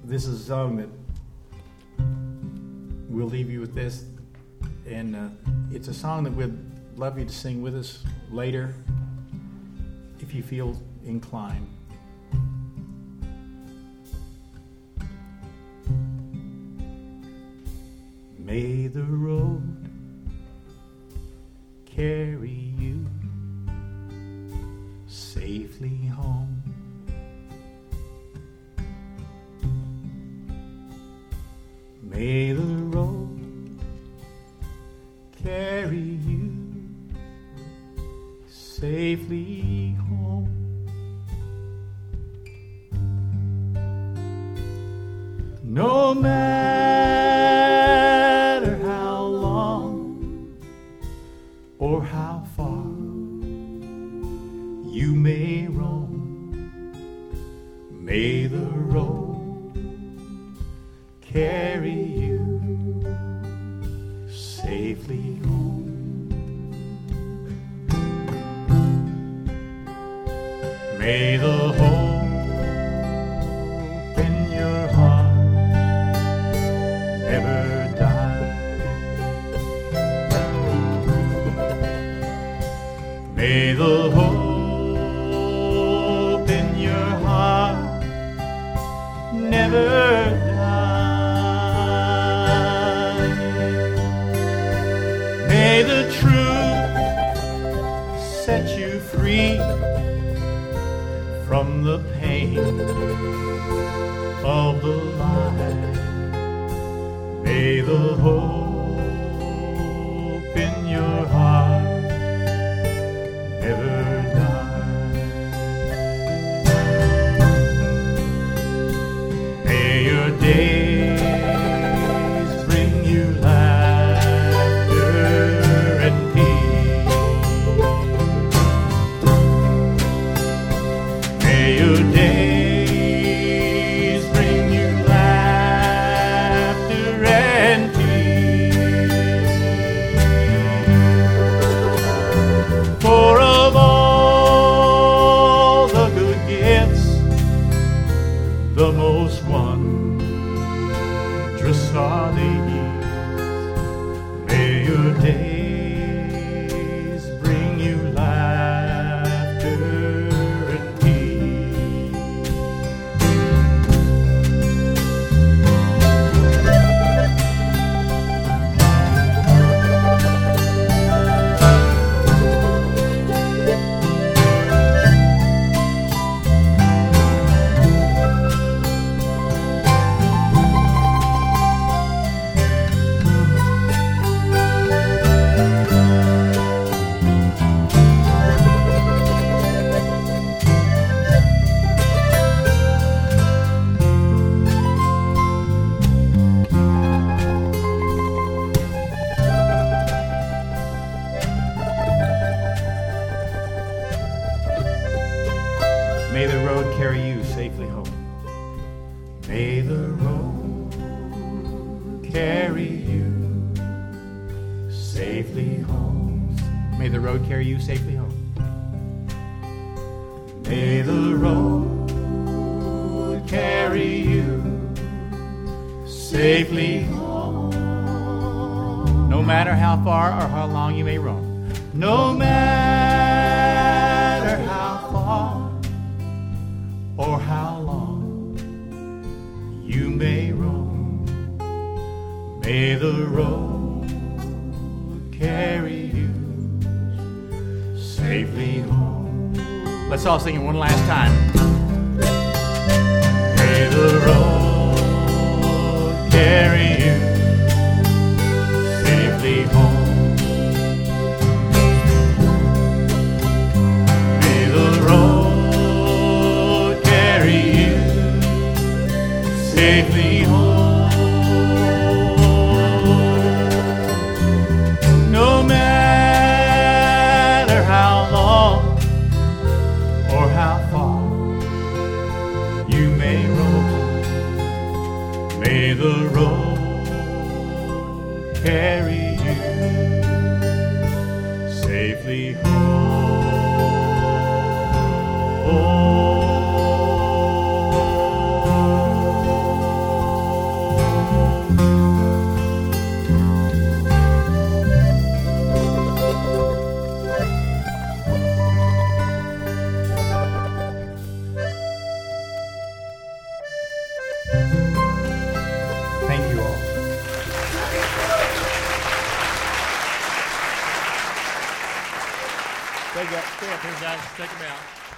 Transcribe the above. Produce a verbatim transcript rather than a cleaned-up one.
this is a song that we'll leave you with this, and uh, it's a song that we'd love you to sing with us later if you feel inclined. May the road carry you safely home. May the road carry you safely home. No matter how long or how far you may roam, may the road carry you safely home. May the hope in your heart never die. May the hope in your heart never die. May the truth set you free from the pain of the lie. May the hope in your heart never die. May your days bring you laughter and peace. May your days bring you laughter and peace. For of all the good gifts, the most wondrous are the years. May your days bring you laughter and peace. May the road carry you safely home. May the road carry you safely home. May the road carry you safely home. May the road carry you safely home. No matter how far or how long you may roam. No matter how far or how long you may roam, may the road carry you safely home. Let's all sing it one last time. May the road carry you safely home. May the road carry you safely home. No matter how long or how far you may roam, may the road carry you safely home. got, stay up here, guys. Take them out.